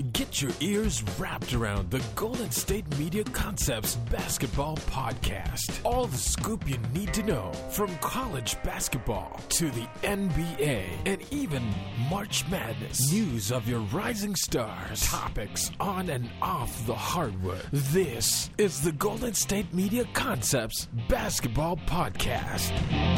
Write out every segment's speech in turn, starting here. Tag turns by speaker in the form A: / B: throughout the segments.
A: Get your ears wrapped around the Golden State Media Concepts Basketball Podcast. All the scoop you need to know from college basketball to the NBA and even March Madness. News of your rising stars. Topics on and off the hardwood. This is the Golden State Media Concepts Basketball Podcast.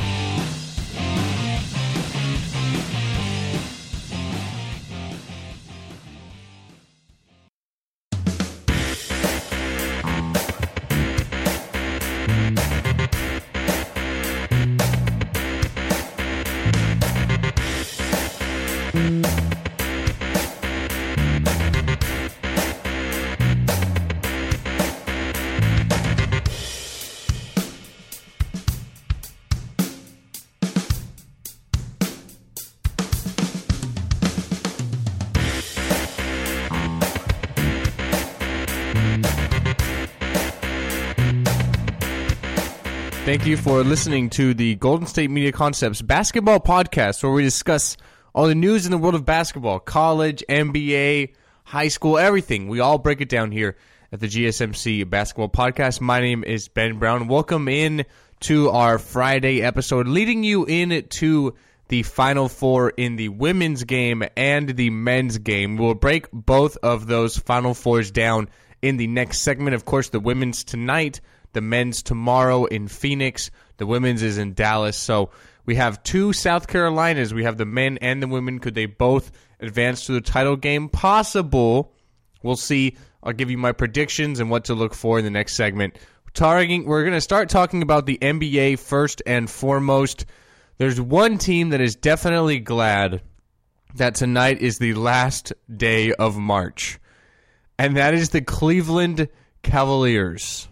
B: Thank you for listening to the Golden State Media Concepts Basketball Podcast, where we discuss all the news in the world of basketball, college, NBA, high school, everything. We all break it down here at the GSMC Basketball Podcast. My name is Ben Brown. Welcome in to our Friday episode, leading you into the Final Four in the women's game and the men's game. We'll break both of those Final Fours down in the next segment. Of course, the women's tonight, the men's tomorrow in Phoenix. The women's is in Dallas. So we have two South Carolinas. We have the men and the women. Could they both advance to the title game? Possible. We'll see. I'll give you my predictions and what to look for in the next segment. We're going to start talking about the NBA first and foremost. There's one team that is definitely glad that tonight is the last day of March, and that is the Cleveland Cavaliers.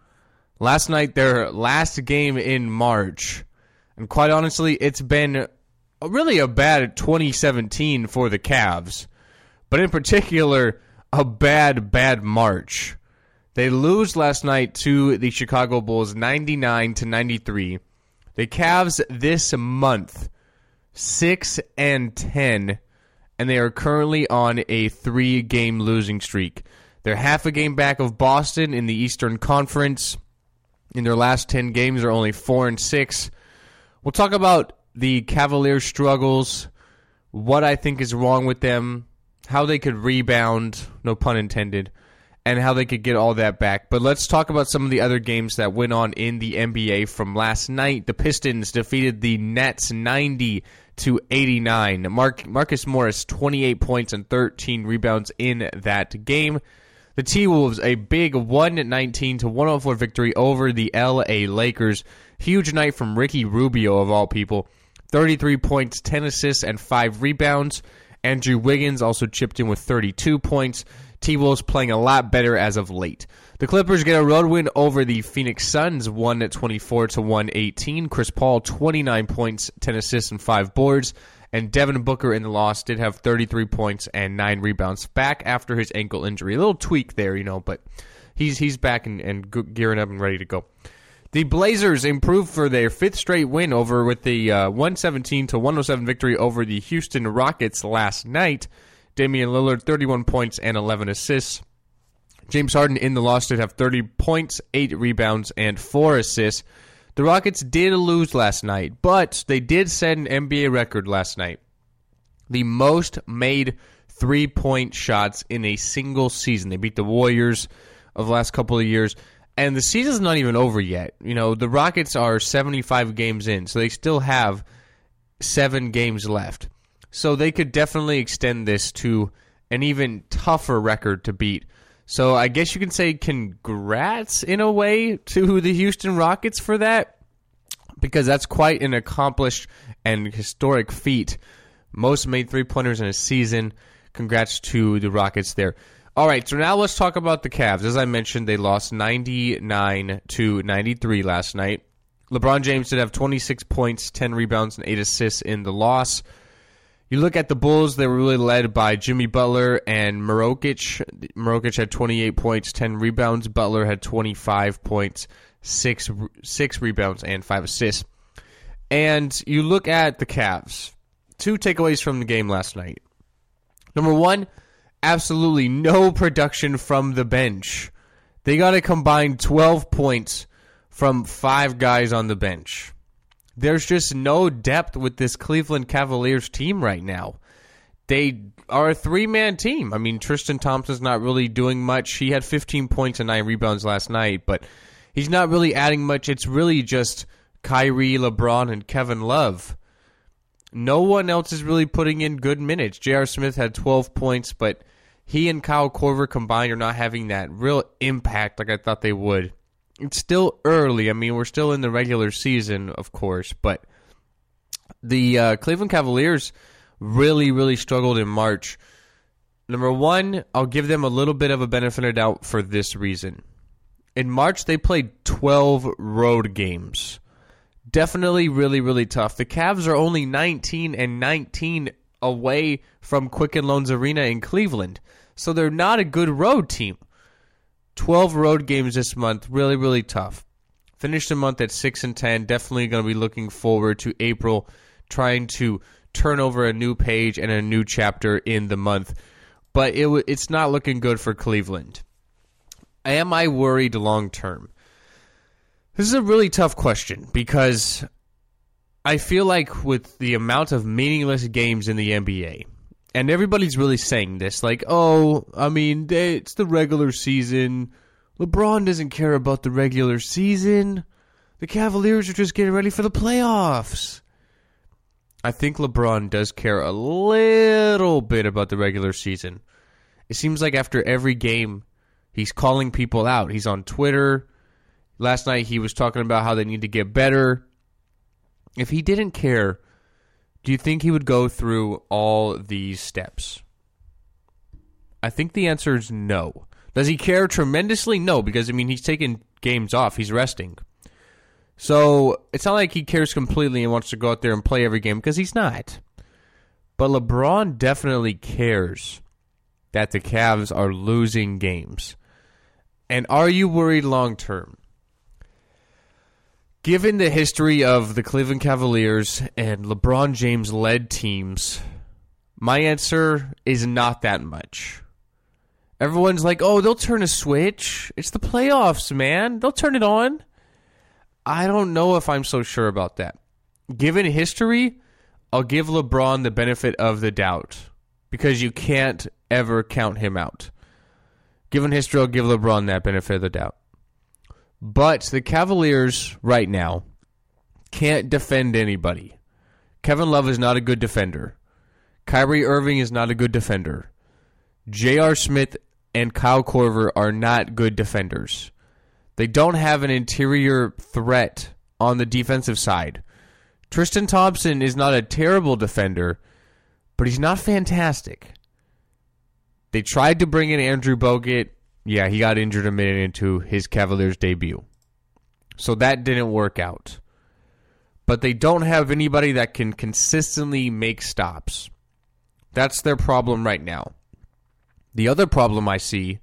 B: Last night, their last game in March, and quite honestly, it's been really a bad 2017 for the Cavs, but in particular, a bad March. They lose last night to the Chicago Bulls 99-93. The Cavs this month 6-10, and they are currently on a 3-game losing streak. They're half a game back of Boston in the Eastern Conference. In their last 10 games, they're only 4-6. We'll talk about the Cavaliers' struggles, what I think is wrong with them, how they could rebound, no pun intended, and how they could get all that back. But let's talk about some of the other games that went on in the NBA from last night. The Pistons defeated the Nets 90-89. Marcus Morris, 28 points and 13 rebounds in that game. The T-Wolves, a big 119-104 victory over the LA Lakers. Huge night from Ricky Rubio, of all people. 33 points, 10 assists, and 5 rebounds. Andrew Wiggins also chipped in with 32 points. T-Wolves playing a lot better as of late. The Clippers get a road win over the Phoenix Suns, 124-118. Chris Paul, 29 points, 10 assists, and 5 boards. And Devin Booker in the loss did have 33 points and 9 rebounds, back after his ankle injury. A little tweak there, but he's back and gearing up and ready to go. The Blazers improved for their 5th straight win with the 117-107 victory over the Houston Rockets last night. Damian Lillard, 31 points and 11 assists. James Harden in the loss did have 30 points, 8 rebounds, and 4 assists. The Rockets did lose last night, but they did set an NBA record last night. The most made 3-point shots in a single season. They beat the Warriors of the last couple of years, and the season's not even over yet. The Rockets are 75 games in, so they still have 7 games left. So they could definitely extend this to an even tougher record to beat. So I guess you can say congrats in a way to the Houston Rockets for that, because that's quite an accomplished and historic feat. Most made 3-pointers in a season. Congrats to the Rockets there. All right, so now let's talk about the Cavs. As I mentioned, they lost 99-93 last night. LeBron James did have 26 points, 10 rebounds, and 8 assists in the loss. You look at the Bulls, they were really led by Jimmy Butler and Mirokic. Mirokic had 28 points, 10 rebounds. Butler had 25 points, 6 rebounds, and 5 assists. And you look at the Cavs. 2 takeaways from the game last night. Number 1, absolutely no production from the bench. They got a combined 12 points from 5 guys on the bench. There's just no depth with this Cleveland Cavaliers team right now. They are a 3-man team. I mean, Tristan Thompson's not really doing much. He had 15 points and 9 rebounds last night, but he's not really adding much. It's really just Kyrie, LeBron, and Kevin Love. No one else is really putting in good minutes. J.R. Smith had 12 points, but he and Kyle Korver combined are not having that real impact like I thought they would. It's still early. I mean, we're still in the regular season, of course, but the Cleveland Cavaliers really, really struggled in March. Number one, I'll give them a little bit of a benefit of doubt for this reason. In March, they played 12 road games. Definitely really, really tough. The Cavs are only 19-19 away from Quicken Loans Arena in Cleveland, so they're not a good road team. 12 road games this month, really, really tough. Finished the month at 6-10. Definitely going to be looking forward to April, trying to turn over a new page and a new chapter in the month. But it's not looking good for Cleveland. Am I worried long term? This is a really tough question because I feel like with the amount of meaningless games in the NBA, and everybody's really saying this, like, oh, I mean, it's the regular season. LeBron doesn't care about the regular season. The Cavaliers are just getting ready for the playoffs. I think LeBron does care a little bit about the regular season. It seems like after every game, he's calling people out. He's on Twitter. Last night, he was talking about how they need to get better. If he didn't care, do you think he would go through all these steps? I think the answer is no. Does he care tremendously? No, because, I mean, he's taking games off. He's resting. So it's not like he cares completely and wants to go out there and play every game, because he's not. But LeBron definitely cares that the Cavs are losing games. And are you worried long term? Given the history of the Cleveland Cavaliers and LeBron James-led teams, my answer is not that much. Everyone's like, oh, they'll turn a switch. It's the playoffs, man. They'll turn it on. I don't know if I'm so sure about that. Given history, I'll give LeBron the benefit of the doubt because you can't ever count him out. Given history, I'll give LeBron that benefit of the doubt. But the Cavaliers right now can't defend anybody. Kevin Love is not a good defender. Kyrie Irving is not a good defender. J.R. Smith and Kyle Korver are not good defenders. They don't have an interior threat on the defensive side. Tristan Thompson is not a terrible defender, but he's not fantastic. They tried to bring in Andrew Bogut. Yeah, he got injured a minute into his Cavaliers debut. So that didn't work out. But they don't have anybody that can consistently make stops. That's their problem right now. The other problem I see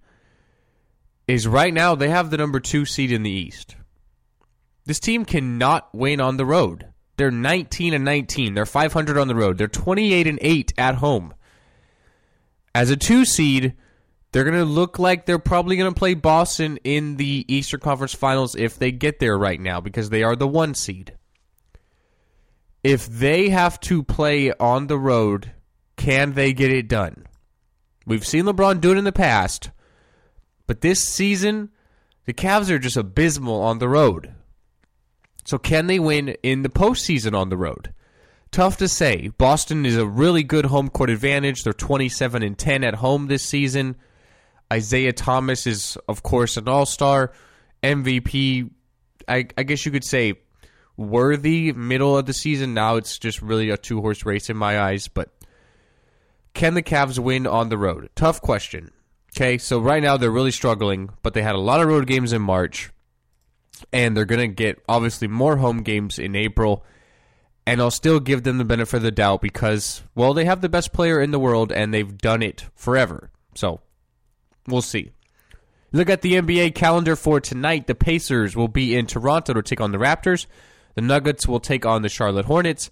B: is right now they have the number 2 seed in the East. This team cannot win on the road. They're 19-19. They're 500 on the road. They're 28-8 at home. As a 2 seed, they're going to look like they're probably going to play Boston in the Eastern Conference Finals if they get there right now because they are the 1 seed. If they have to play on the road, can they get it done? We've seen LeBron do it in the past. But this season, the Cavs are just abysmal on the road. So can they win in the postseason on the road? Tough to say. Boston is a really good home court advantage. They're 27-10 at home this season. Isaiah Thomas is, of course, an all-star. MVP, I guess you could say, worthy middle of the season. Now it's just really a 2-horse race in my eyes. But can the Cavs win on the road? Tough question. Okay, so right now they're really struggling, but they had a lot of road games in March, and they're going to get, obviously, more home games in April, and I'll still give them the benefit of the doubt because, well, they have the best player in the world, and they've done it forever. So, we'll see. Look at the NBA calendar for tonight. The Pacers will be in Toronto to take on the Raptors. The Nuggets will take on the Charlotte Hornets.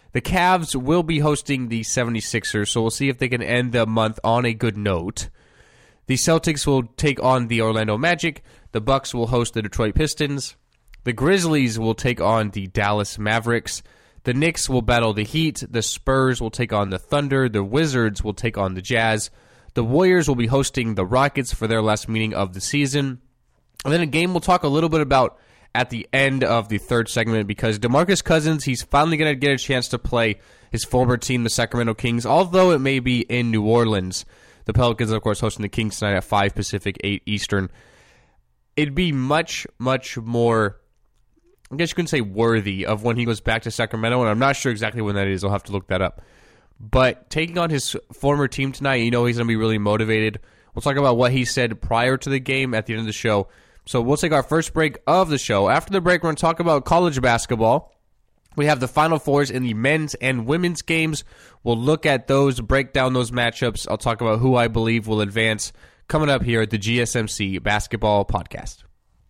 B: The Cavs will be hosting the 76ers, so we'll see if they can end the month on a good note. The Celtics will take on the Orlando Magic. The Bucks will host the Detroit Pistons. The Grizzlies will take on the Dallas Mavericks. The Knicks will battle the Heat. The Spurs will take on the Thunder. The Wizards will take on the Jazz. The Warriors will be hosting the Rockets for their last meeting of the season. And then a game we'll talk a little bit about at the end of the third segment, because DeMarcus Cousins, he's finally going to get a chance to play his former team, the Sacramento Kings, although it may be in New Orleans. The Pelicans, of course, hosting the Kings tonight at 5 Pacific, 8 Eastern. It'd be much, much more, I guess you can say, worthy of when he goes back to Sacramento, and I'm not sure exactly when that is. I'll have to look that up. But taking on his former team tonight, you know he's going to be really motivated. We'll talk about what he said prior to the game at the end of the show. So we'll take our first break of the show. After the break, we're going to talk about college basketball. We have the Final Fours in the men's and women's games. We'll look at those, break down those matchups. I'll talk about who I believe will advance coming up here at the GSMC Basketball Podcast.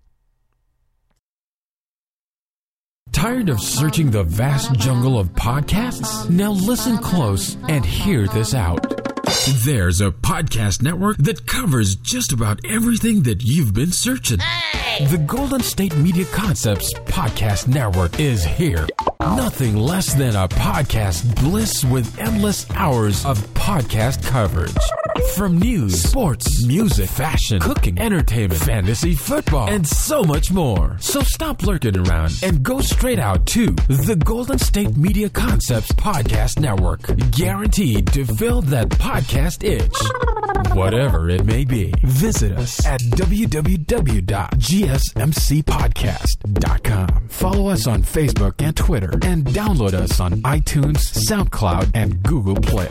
A: Tired of searching the vast jungle of podcasts? Now listen close and hear this out. There's a podcast network that covers just about everything that you've been searching. Hey! The Golden State Media Concepts Podcast Network is here. Nothing less than a podcast bliss with endless hours of podcast coverage. From news, sports, music, fashion, cooking, entertainment, fantasy, football, and so much more. So stop lurking around and go straight out to the Golden State Media Concepts Podcast Network. Guaranteed to fill that podcast itch. Whatever it may be. Visit us at www.gsmcpodcast.com. Follow us on Facebook and Twitter, and download us on iTunes, SoundCloud, and Google Play.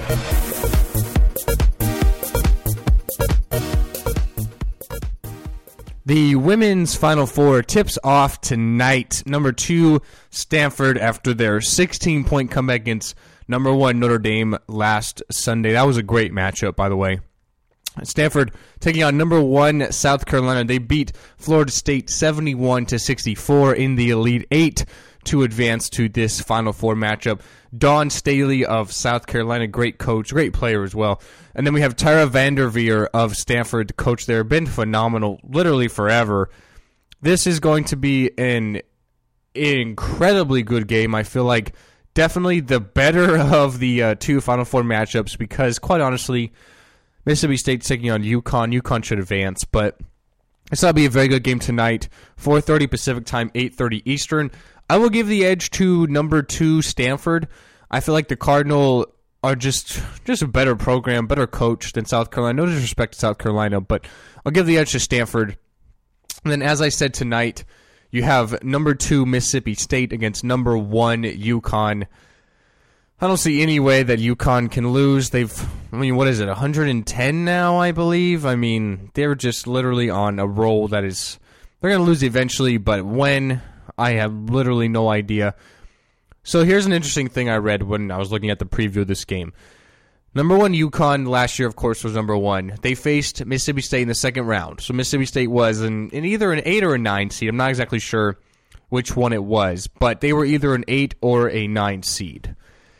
B: The women's Final Four tips off tonight. Number 2, Stanford, after their 16-point comeback against number 1 Notre Dame last Sunday. That was a great matchup, by the way. Stanford taking on number 1 South Carolina. They beat Florida State 71-64 in the Elite Eight to advance to this Final Four matchup. Dawn Staley of South Carolina, great coach, great player as well. And then we have Tyra Vanderveer of Stanford, the coach there, been phenomenal literally forever. This is going to be an incredibly good game. I feel like definitely the better of the two Final Four matchups, because quite honestly, Mississippi State's taking on UConn. UConn should advance, but it's going to be a very good game tonight. 4:30 Pacific time, 8:30 Eastern. I will give the edge to number 2 Stanford. I feel like the Cardinal are just a better program, better coach than South Carolina. No disrespect to South Carolina, but I'll give the edge to Stanford. And then, as I said tonight, you have number 2 Mississippi State against number 1 UConn. I don't see any way that UConn can lose. What is it, 110 now, I believe? I mean, they're just literally on a roll that is, they're going to lose eventually, but when, I have literally no idea. So here's an interesting thing I read when I was looking at the preview of this game. Number 1 UConn last year, of course, was number 1. They faced Mississippi State in the second round. So Mississippi State was in either an 8 or a 9 seed. I'm not exactly sure which one it was, but they were either an 8 or a 9 seed.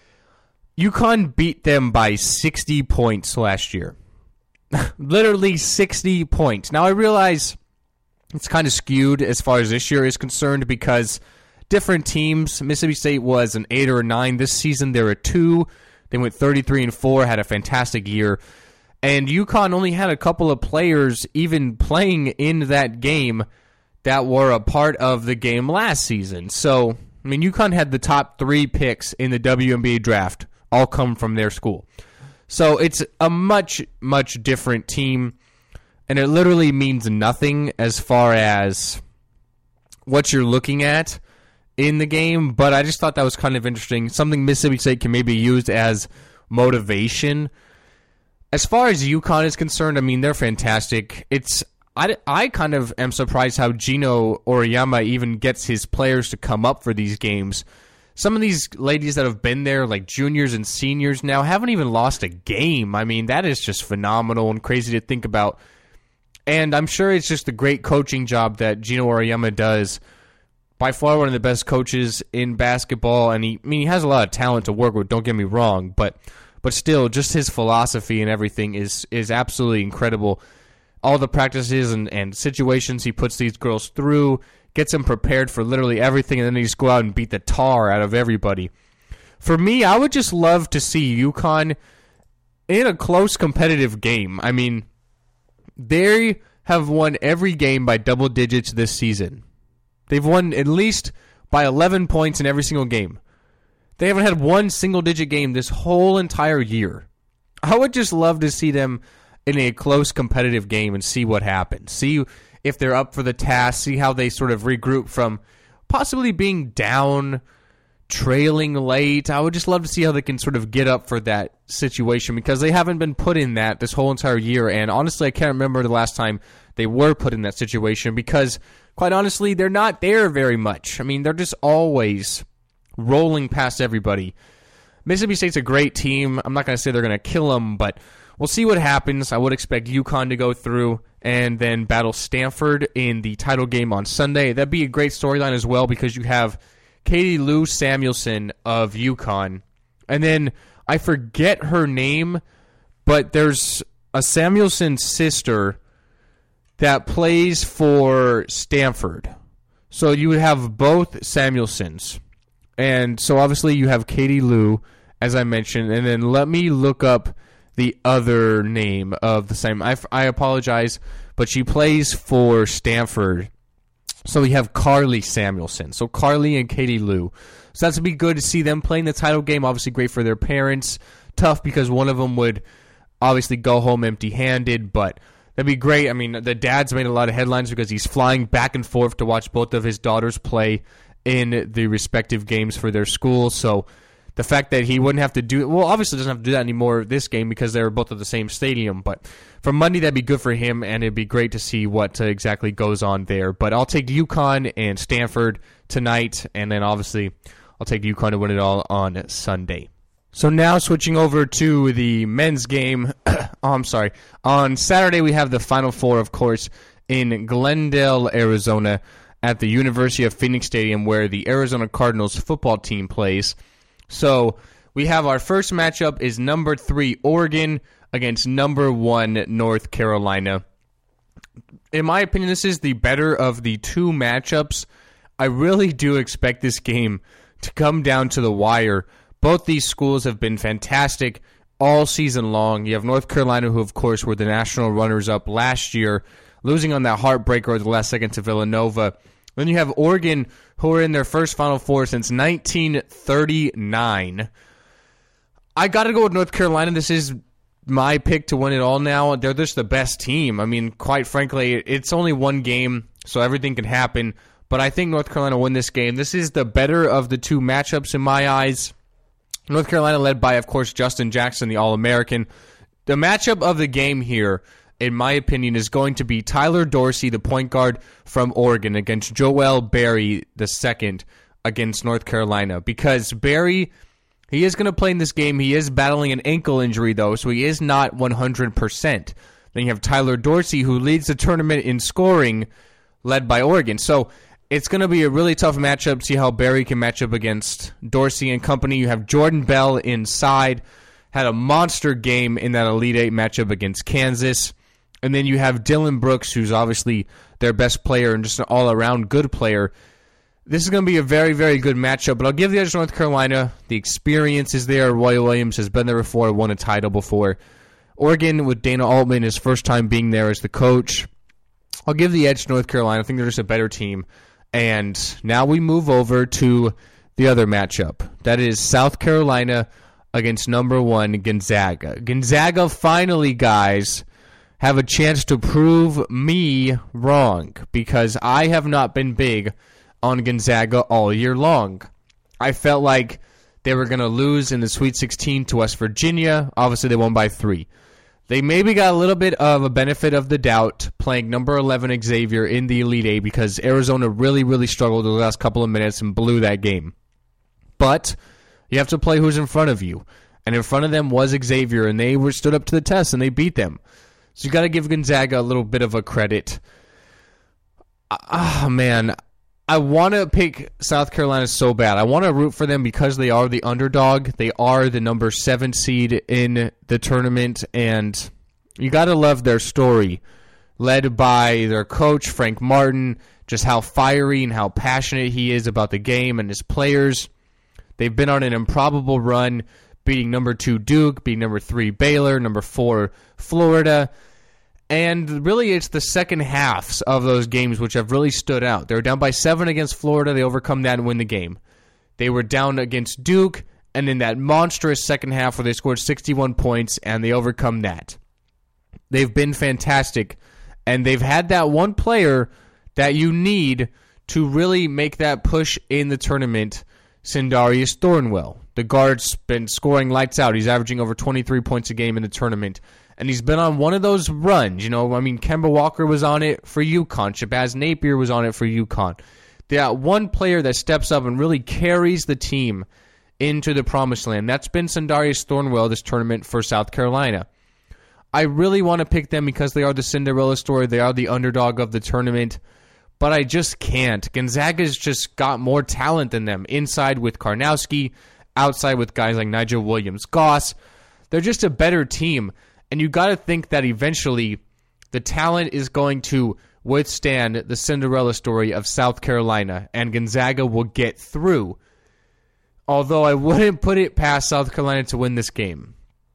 B: UConn beat them by 60 points last year. Literally 60 points. Now, I realize it's kind of skewed as far as this year is concerned because different teams, Mississippi State was an 8 or a 9. This season, they're a 2. They went 33-4, had a fantastic year. And UConn only had a couple of players even playing in that game that were a part of the game last season. So, I mean, UConn had the top 3 picks in the WNBA draft all come from their school. So it's a much, much different team, and it literally means nothing as far as what you're looking at in the game, but I just thought that was kind of interesting. Something Mississippi State can maybe use as motivation. As far as UConn is concerned, I mean, they're fantastic. I kind of am surprised how Gino Oriyama even gets his players to come up for these games. Some of these ladies that have been there, like juniors and seniors now, haven't even lost a game. I mean, that is just phenomenal and crazy to think about. And I'm sure it's just a great coaching job that Gino Oriyama does by far one of the best coaches in basketball, and he has a lot of talent to work with, don't get me wrong, but still, just his philosophy and everything is absolutely incredible. All the practices and situations he puts these girls through, gets them prepared for literally everything, and then they just go out and beat the tar out of everybody. For me, I would just love to see UConn in a close competitive game. I mean, they have won every game by double digits this season. They've won at least by 11 points in every single game. They haven't had one single-digit game this whole entire year. I would just love to see them in a close competitive game and see what happens. See if they're up for the task. See how they sort of regroup from possibly being down, trailing late. I would just love to see how they can sort of get up for that situation because they haven't been put in that this whole entire year. And honestly, I can't remember the last time they were put in that situation because, quite honestly, they're not there very much. I mean, they're just always rolling past everybody. Mississippi State's a great team. I'm not going to say they're going to kill them, but we'll see what happens. I would expect UConn to go through and then battle Stanford in the title game on Sunday. That'd be a great storyline as well because you have Katie Lou Samuelson of UConn. And then I forget her name, but there's a Samuelson sister that plays for Stanford. So you would have both Samuelsons. And so obviously you have Katie Lou, as I mentioned, and then let me look up the other name of the same. I apologize, but she plays for Stanford. So we have Carly Samuelson. So Carly and Katie Lou. So that's going to be good to see them playing the title game. Obviously great for their parents. Tough because one of them would obviously go home empty-handed, but that'd be great. I mean, the dad's made a lot of headlines because he's flying back and forth to watch both of his daughters play in the respective games for their school. So the fact that he wouldn't have to do it, well, obviously doesn't have to do that anymore this game because they were both at the same stadium. But for Monday, that'd be good for him, and it'd be great to see what exactly goes on there. But I'll take UConn and Stanford tonight, and then obviously I'll take UConn to win it all on Sunday. So now switching over to the men's game. On Saturday, we have the Final Four, of course, in Glendale, Arizona, at the University of Phoenix Stadium where the Arizona Cardinals football team plays. So we have our first matchup is number 3 Oregon against number 1 North Carolina. In my opinion, this is the better of the two matchups. I really do expect this game to come down to the wire. Both these schools have been fantastic all season long. You have North Carolina, who of course were the national runners-up last year, losing on that heartbreaker at the last second to Villanova. Then you have Oregon, who are in their first Final Four since 1939. I got to go with North Carolina. This is my pick to win it all now. They're just the best team. I mean, quite frankly, it's only one game, so everything can happen. But I think North Carolina will win this game. This is the better of the two matchups in my eyes. North Carolina led by, of course, Justin Jackson, the All-American. The matchup of the game here, in my opinion, is going to be Tyler Dorsey, the point guard from Oregon, against Joel Berry II against North Carolina. Because Berry, he is going to play in this game. He is battling an ankle injury, though, so he is not 100%. Then you have Tyler Dorsey, who leads the tournament in scoring, led by Oregon. So it's going to be a really tough matchup. See how Berry can match up against Dorsey and company. You have Jordan Bell inside. Had a monster game in that Elite Eight matchup against Kansas. And then you have Dylan Brooks, who's obviously their best player and just an all-around good player. This is going to be a very, very good matchup, but I'll give the edge to North Carolina. The experience is there. Roy Williams has been there before, won a title before. Oregon, with Dana Altman, his first time being there as the coach. I'll give the edge to North Carolina. I think they're just a better team. And now we move over to the other matchup. That is South Carolina against number 1 Gonzaga. Gonzaga finally, guys, have a chance to prove me wrong because I have not been big on Gonzaga all year long. I felt like they were going to lose in the Sweet 16 to West Virginia. Obviously, they won by 3. They maybe got a little bit of a benefit of the doubt playing number 11 Xavier in the Elite Eight because Arizona really, really struggled the last couple of minutes and blew that game. But you have to play who's in front of you. And in front of them was Xavier, and they were stood up to the test, and they beat them. So you got to give Gonzaga a little bit of a credit. Man, I want to pick South Carolina so bad. I want to root for them because they are the underdog. They are the number 7 seed in the tournament, and you got to love their story. Led by their coach, Frank Martin, just how fiery and how passionate he is about the game and his players. They've been on an improbable run, beating number 2 Duke, beating number 3 Baylor, number 4 Florida. And really, it's the second halves of those games which have really stood out. They were down by 7 against Florida. They overcome that and win the game. They were down against Duke, and in that monstrous second half where they scored 61 points, and they overcome that. They've been fantastic, and they've had that one player that you need to really make that push in the tournament, Sindarius Thornwell. The guard's been scoring lights out. He's averaging over 23 points a game in the tournament. And he's been on one of those runs. Kemba Walker was on it for UConn. Shabazz Napier was on it for UConn. That one player that steps up and really carries the team into the promised land. That's been Sindarius Thornwell this tournament for South Carolina. I really want to pick them because they are the Cinderella story. They are the underdog of the tournament. But I just can't. Gonzaga's just got more talent than them. Inside with Karnowski, outside with guys like Nigel Williams-Goss. They're just a better team. And you got to think that eventually the talent is going to withstand the Cinderella story of South Carolina, and Gonzaga will get through. Although I wouldn't put it past South Carolina to win this game.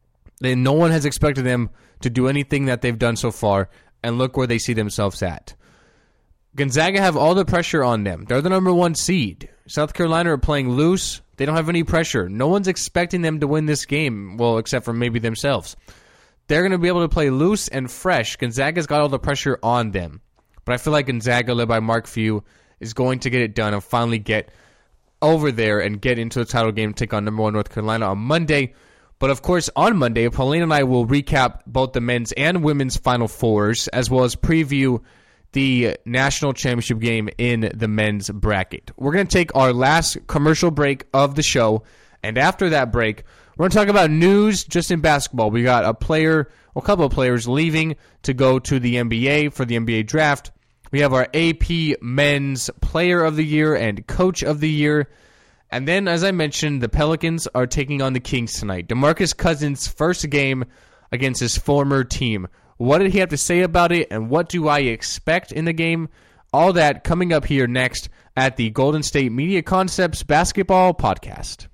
B: No one has expected them to do anything that they've done so far, and look where they see themselves at. Gonzaga have all the pressure on them. They're the number 1 seed. South Carolina are playing loose. They don't have any pressure. No one's expecting them to win this game, well, except for maybe themselves. They're going to be able to play loose and fresh. Gonzaga's got all the pressure on them. But I feel like Gonzaga, led by Mark Few, is going to get it done and finally get over there and get into the title game, take on number 1 North Carolina on Monday. But of course, on Monday, Pauline and I will recap both the men's and women's Final Fours, as well as preview the national championship game in the men's bracket. We're going to take our last commercial break of the show, and after that break, we're going to talk about news just in basketball. We got a couple of players leaving to go to the NBA for the NBA draft. We have our AP Men's Player of the Year and Coach of the Year. And then, as I mentioned, the Pelicans are taking on the Kings tonight. DeMarcus Cousins' first game against his former team. What did he have to say about it, and what do I expect in the game? All that coming up here next at the Golden State Media Concepts Basketball Podcast.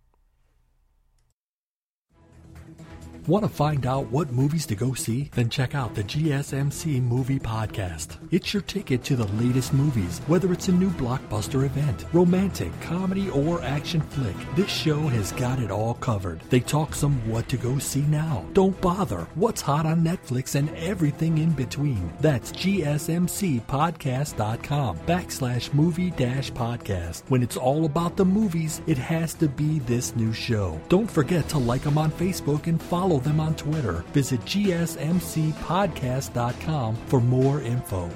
C: Want to find out what movies to go see? Then check out the GSMC Movie Podcast. It's your ticket to the latest movies, whether it's a new blockbuster event, romantic, comedy, or action flick. This show has got it all covered. They talk some what to go see now, don't bother, what's hot on Netflix, and everything in between. That's GSMCpodcast.com/movie-podcast. When it's all about the movies, it has to be this new show. Don't forget to like them on Facebook and follow them on Twitter. Visit GSMCpodcast.com for more info.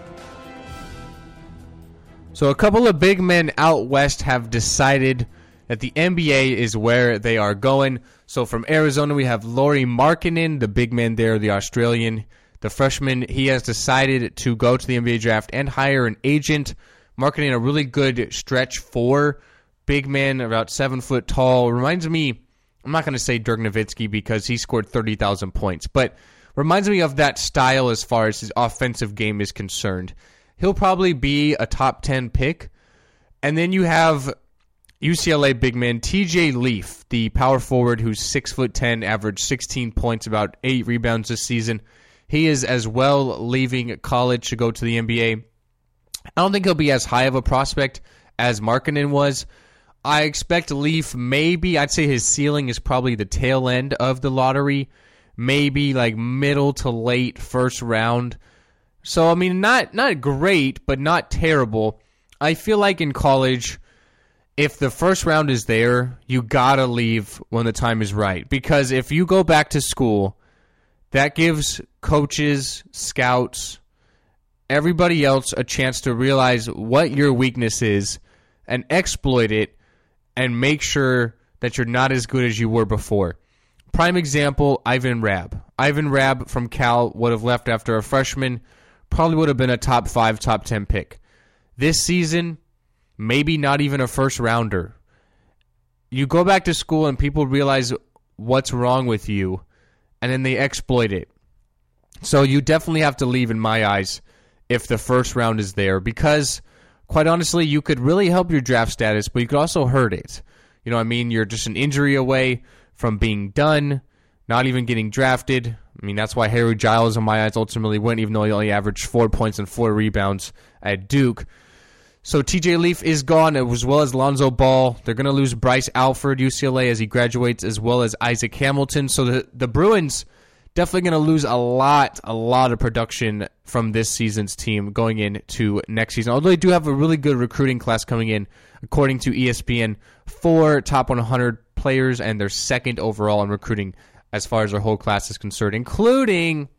B: So a couple of big men out west have decided that the NBA is where they are going. So from Arizona, we have Lauri Markkanen, the big man there, the Australian, the freshman. He has decided to go to the NBA draft and hire an agent. Markkanen, a really good stretch 4, big man, about 7 foot tall. Reminds me, I'm not going to say Dirk Nowitzki because he scored 30,000 points, but reminds me of that style as far as his offensive game is concerned. He'll probably be a top 10 pick. And then you have UCLA big man TJ Leaf, the power forward who's 6'10", averaged 16 points, about 8 rebounds this season. He is as well leaving college to go to the NBA. I don't think he'll be as high of a prospect as Markkanen was. I expect Leaf maybe, I'd say his ceiling is probably the tail end of the lottery, maybe like middle to late first round. So, I mean, not great, but not terrible. I feel like in college, if the first round is there, you gotta leave when the time is right. Because if you go back to school, that gives coaches, scouts, everybody else a chance to realize what your weakness is and exploit it and make sure that you're not as good as you were before. Prime example, Ivan Rabb. Ivan Rabb from Cal would have left after a freshman, probably would have been a top 5, top 10 pick. This season, maybe not even a first rounder. You go back to school and people realize what's wrong with you, and then they exploit it. So you definitely have to leave, in my eyes, if the first round is there, because quite honestly, you could really help your draft status, but you could also hurt it. You know what I mean? You're just an injury away from being done, not even getting drafted. I mean, that's why Harry Giles, in my eyes, ultimately went, even though he only averaged 4 points and 4 rebounds at Duke. So TJ Leaf is gone, as well as Lonzo Ball. They're going to lose Bryce Alford, UCLA, as he graduates, as well as Isaac Hamilton. So the Bruins definitely going to lose a lot of production from this season's team going into next season. Although they do have a really good recruiting class coming in, according to ESPN, 4 top 100 players, and they're second overall in recruiting as far as their whole class is concerned, including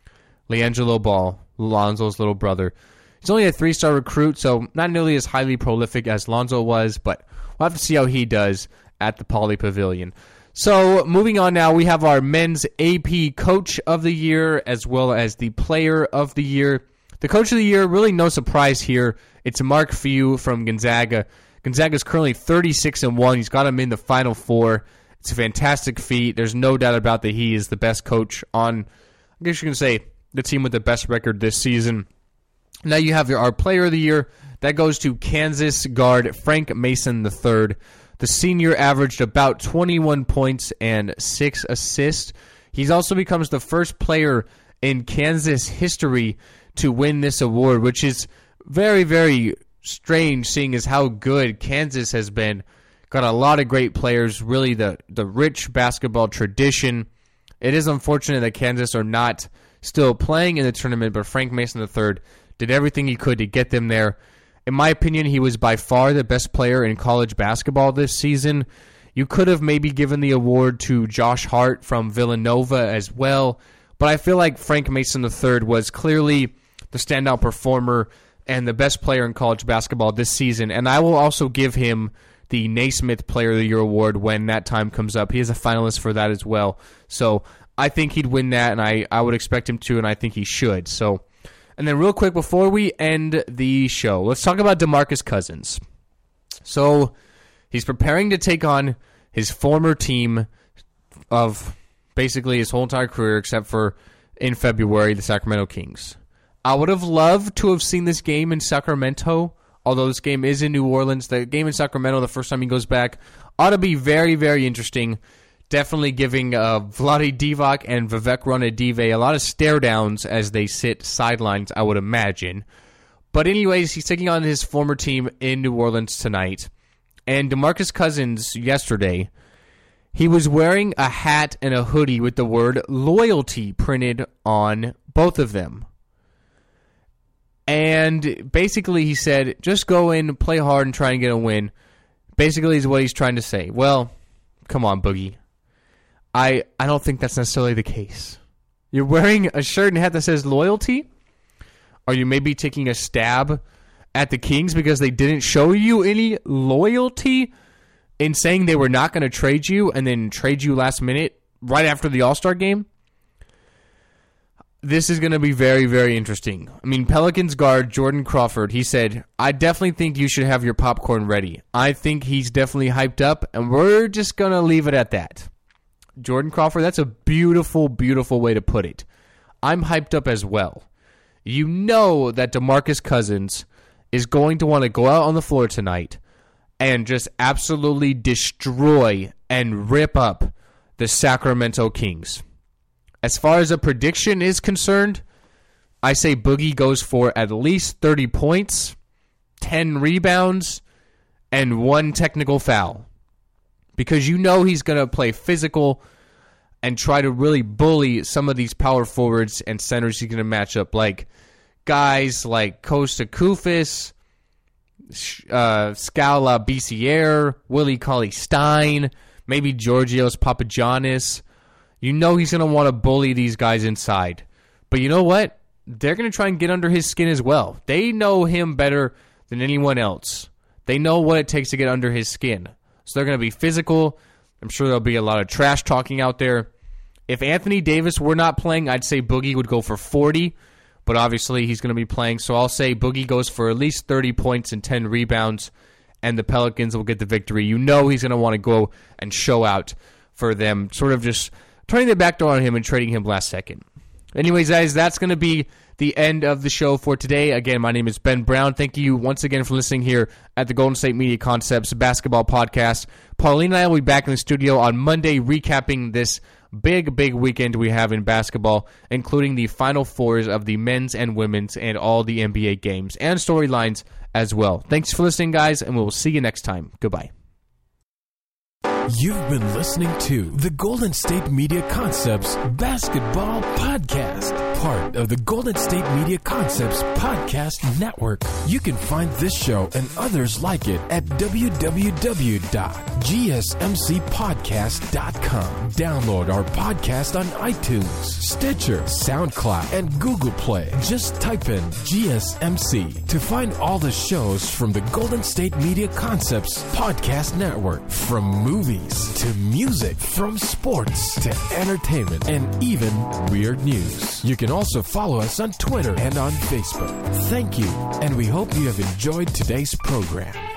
B: LiAngelo Ball, Lonzo's little brother. He's only a 3-star recruit, so not nearly as highly prolific as Lonzo was, but we'll have to see how he does at the Pauley Pavilion. So moving on now, we have our men's AP Coach of the Year as well as the Player of the Year. The Coach of the Year, really no surprise here. It's Mark Few from Gonzaga. Gonzaga's currently 36-1. He's got him in the Final Four. It's a fantastic feat. There's no doubt about that he is the best coach on, I guess you can say, the team with the best record this season. Now you have our Player of the Year. That goes to Kansas guard Frank Mason III. The senior averaged about 21 points and 6 assists. He also becomes the first player in Kansas history to win this award, which is very, very strange, seeing as how good Kansas has been. Got a lot of great players, really the rich basketball tradition. It is unfortunate that Kansas are not still playing in the tournament, but Frank Mason III did everything he could to get them there. In my opinion, he was by far the best player in college basketball this season. You could have maybe given the award to Josh Hart from Villanova as well, but I feel like Frank Mason III was clearly the standout performer and the best player in college basketball this season, and I will also give him the Naismith Player of the Year award when that time comes up. He is a finalist for that as well, so I think he'd win that, and I would expect him to, and I think he should. So, and then real quick, before we end the show, let's talk about DeMarcus Cousins. So he's preparing to take on his former team of basically his whole entire career, except for in February, the Sacramento Kings. I would have loved to have seen this game in Sacramento, although this game is in New Orleans. The game in Sacramento, the first time he goes back, ought to be very, very interesting. Definitely giving Vlade Divac and Vivek Ranadive a lot of stare downs as they sit sidelines, I would imagine. But anyways, he's taking on his former team in New Orleans tonight. And DeMarcus Cousins yesterday, he was wearing a hat and a hoodie with the word loyalty printed on both of them. And basically he said, just go in, play hard, and try and get a win. Basically is what he's trying to say. Well, come on, Boogie. I don't think that's necessarily the case. You're wearing a shirt and hat that says loyalty? Are you maybe taking a stab at the Kings because they didn't show you any loyalty in saying they were not going to trade you and then trade you last minute right after the All-Star game? This is going to be very, very interesting. I mean, Pelicans guard Jordan Crawford, he said, I definitely think you should have your popcorn ready. I think he's definitely hyped up, and we're just going to leave it at that. Jordan Crawford, that's a beautiful, beautiful way to put it. I'm hyped up as well. You know that DeMarcus Cousins is going to want to go out on the floor tonight and just absolutely destroy and rip up the Sacramento Kings. As far as a prediction is concerned, I say Boogie goes for at least 30 points, 10 rebounds, and 1 technical foul. Because you know he's going to play physical and try to really bully some of these power forwards and centers he's going to match up. Like guys like Kosta Koufis, Scala Bicier, Willie Cauley-Stein, maybe Georgios Papagiannis. You know he's going to want to bully these guys inside. But you know what? They're going to try and get under his skin as well. They know him better than anyone else. They know what it takes to get under his skin. So they're going to be physical. I'm sure there'll be a lot of trash talking out there. If Anthony Davis were not playing, I'd say Boogie would go for 40. But obviously he's going to be playing. So I'll say Boogie goes for at least 30 points and 10 rebounds. and the Pelicans will get the victory. You know he's going to want to go and show out for them, sort of just turning the back door on him and trading him last second. Anyways, guys, that's going to be the end of the show for today. Again, my name is Ben Brown. Thank you once again for listening here at the Golden State Media Concepts Basketball Podcast. Pauline and I will be back in the studio on Monday recapping this big weekend we have in basketball, including the Final Fours of the men's and women's and all the NBA games and storylines as well. Thanks for listening, guys, and we'll see you next time. Goodbye.
A: You've been listening to the Golden State Media Concepts Basketball Podcast, part of the Golden State Media Concepts Podcast Network. You can find this show and others like it at www.gsmcpodcast.com. Download our podcast on iTunes, Stitcher, SoundCloud, and Google Play. Just type in GSMC to find all the shows from the Golden State Media Concepts Podcast Network, from movies to music, from sports to entertainment, and even weird news. You can also follow us on Twitter and on Facebook. Thank you, and we hope you have enjoyed today's program.